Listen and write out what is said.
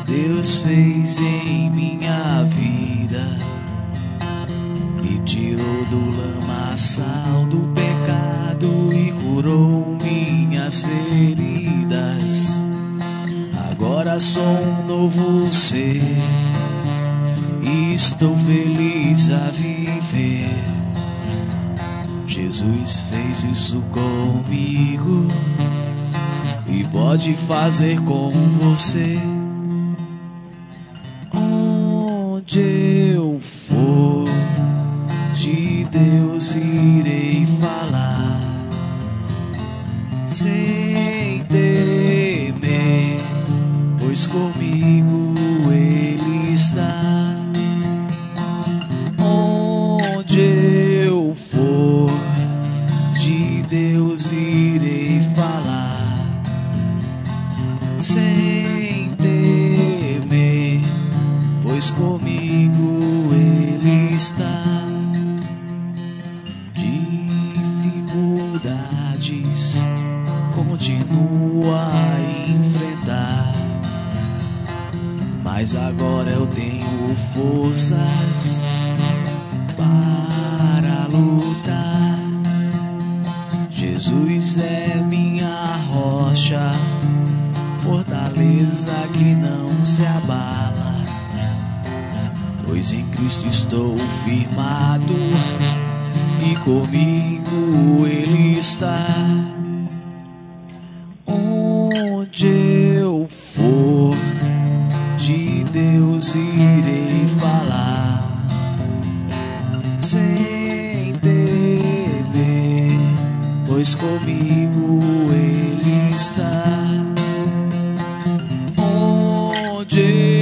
Deus fez em minha vida, me tirou do lamaçal do pecado e curou minhas feridas. Agora sou um novo ser e estou feliz a viver. Jesus fez isso comigo e pode fazer com você. Onde eu for, de Deus irei falar, sem temer, pois comigo Ele está. Onde eu for, de Deus irei falar, sem temer, pois comigo Ele está. Dificuldades continuo a enfrentar, mas agora eu tenho forças para lutar. Jesus é minha rocha, fortaleza que não se abala, pois em Cristo estou firmado e comigo Ele está. Onde eu for, de Deus irei falar, sem temer, pois comigo Ele está. Onde